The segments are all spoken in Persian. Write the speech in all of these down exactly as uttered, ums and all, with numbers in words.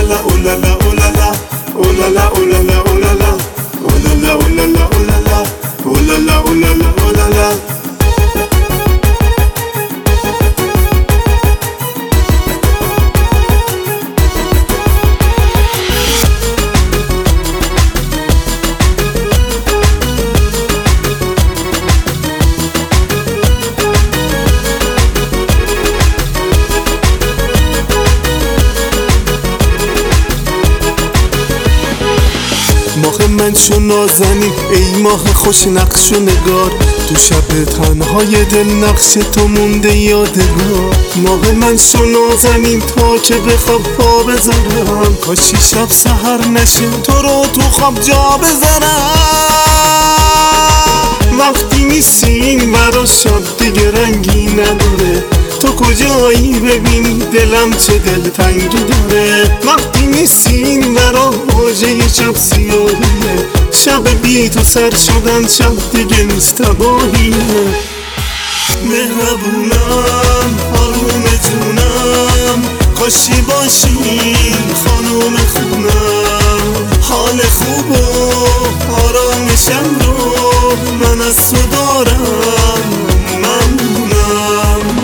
اولالا اولالا اولالا اولالا اولالا اولالا اولالا اولالا اولالا اولالا اولالا اولالا ماه من شو نازنین ای ماه خوش نقش و نگار، تو شب تنهای دل نقش تو مونده یادگار. ماه من شو نازنین تا که بخواب پا بذارم، کاشی شب سحر نشه تو رو تو خواب جا بذارم. وقتی نیستین برا شب دیگه رنگی نداره، تو کجایی ببینی دلم چه دلتنگی داره. وقتی نیستین برا واژه شب سیاهیه، شب بی تو سر شدن شب دیگه نیست تباهیه. مهربونم آروم جونم، کاشی باشی خانوم خونم. حال خوب و آرامشم رو من از تو دارم ممنونم.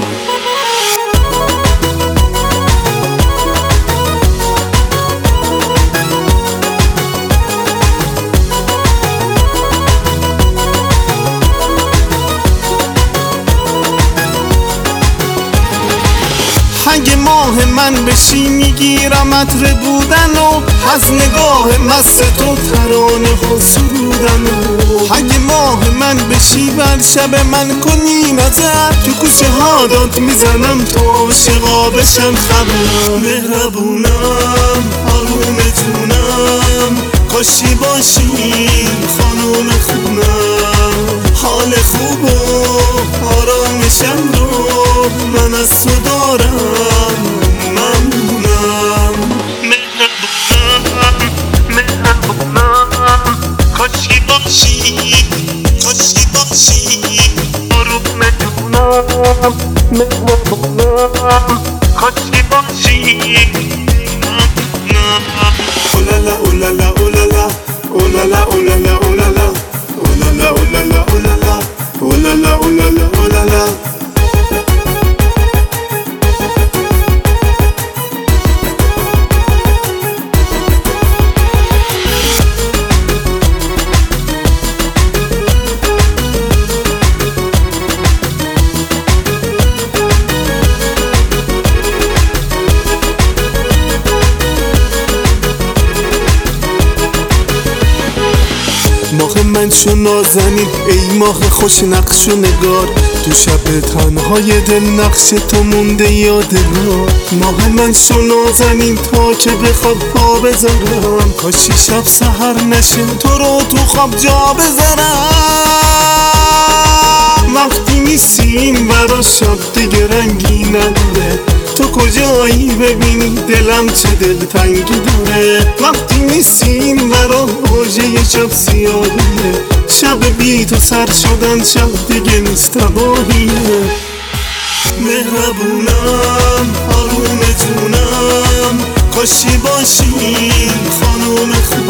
اگه ماه من بشی میگیرم عطر بودن و از نگاه مست تو ترانه ها سرودن و اگه ماه من بشی بر شب من کنی نظر، تو کوچه ها داد میزنم تو عاشقا بشم خبر. مهربونم آروم جونم، کاشی باشی خانوم خونم. حال خوب و آرامشم رو من از تو دارم ممنونم. مهربونم مهربونم، کاشی باشی کاشی باشی آروم جونم. مهربونم کاشی باشی ممنونم. اولالا اولالا اولالا اولالا اولالا اولالا اولالا اولالا اولالا اولالا اولالا اولالا. ماه من شو نازنین ای ماه خوش نقش و نگار، تو شب تنهای دل نقش تو مونده یادگار. ماه من شو نازنین تا که بخواب پا بذارم، کاشی شب سحر نشه تو رو تو خواب جا بذارم. وقتی نیستین برا شب دیگه رنگی نداره، تو کجایی ببینی دلم چه دلتنگی داره. وقتی نیستین برا واژه شب سیاهیه، شب بی تو سر شدن شب دیگه نیست تباهیه. مهربونم آروم جونم، کاشی باشی خانوم خونم.